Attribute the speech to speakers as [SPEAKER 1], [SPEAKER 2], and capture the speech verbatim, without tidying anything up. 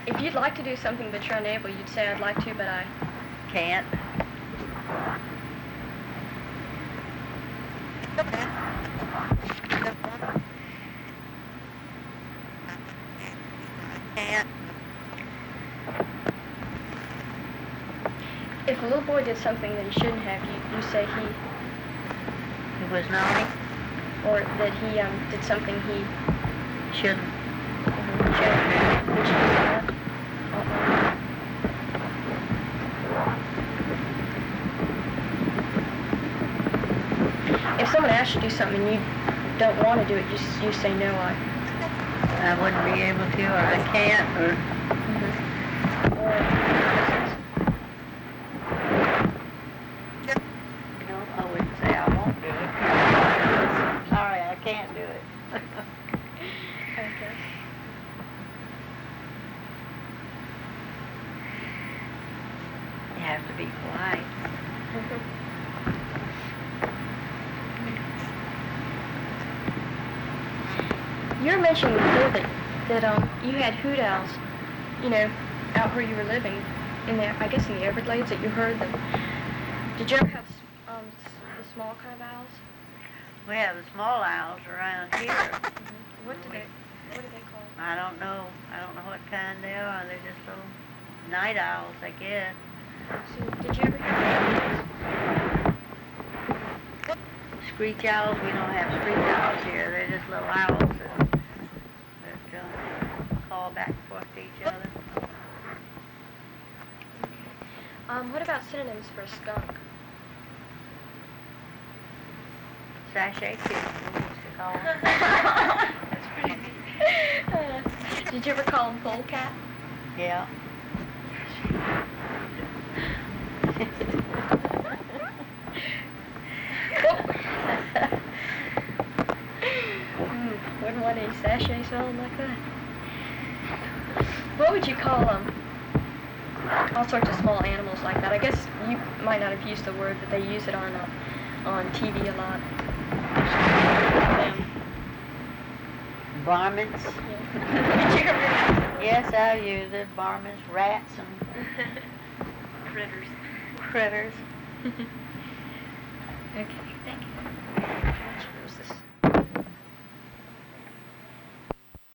[SPEAKER 1] If you'd like to do something but you're unable, you'd say, I'd like to, but I
[SPEAKER 2] can't. Can't.
[SPEAKER 1] If a little boy did something that he shouldn't have, you, you say he...
[SPEAKER 2] He was naughty?
[SPEAKER 1] Or that he um, did something he...
[SPEAKER 2] Shouldn't.
[SPEAKER 1] Mm-hmm. Shouldn't. Would you do that? Uh-uh. If someone asks you to do something and you don't want to do it, you, you say no, I...
[SPEAKER 2] I wouldn't be able to, or I can't, or...
[SPEAKER 1] Mm-hmm. Or...
[SPEAKER 2] No, I wouldn't say I won't do it. Sorry, I can't do it.
[SPEAKER 1] Okay.
[SPEAKER 2] You have to be polite.
[SPEAKER 1] Mm-hmm. You were mentioning before that, that um, you had hoot owls, you know, out where you were living, in the, I guess in the Everglades, that you heard them. Did you ever have um, the small kind of owls?
[SPEAKER 2] We have the small owls around here.
[SPEAKER 1] Mm-hmm. What do they, what do they call them?
[SPEAKER 2] I don't know. I don't know what kind they are. They're just little night owls, I guess.
[SPEAKER 1] So, did you ever hear them?
[SPEAKER 2] Screech owls, we don't have screech owls here. They're just little owls that, that uh, call back and forth to each other.
[SPEAKER 1] Um, what about synonyms for a skunk?
[SPEAKER 2] Sachet too, we used to call them.
[SPEAKER 1] That's pretty neat. Uh, did you ever call them polecat?
[SPEAKER 2] Yeah.
[SPEAKER 1] mm, wouldn't want any sachet sound like that. What would you call them? All sorts of small animals like that. I guess you might not have used the word, but they use it on uh, on T V a lot. Them.
[SPEAKER 2] Varmints.
[SPEAKER 1] Yeah. Did you ever?
[SPEAKER 2] Yes, I've used it. Varmints, rats, and
[SPEAKER 1] Critters.
[SPEAKER 2] critters.
[SPEAKER 1] Okay, thank you. How much was this?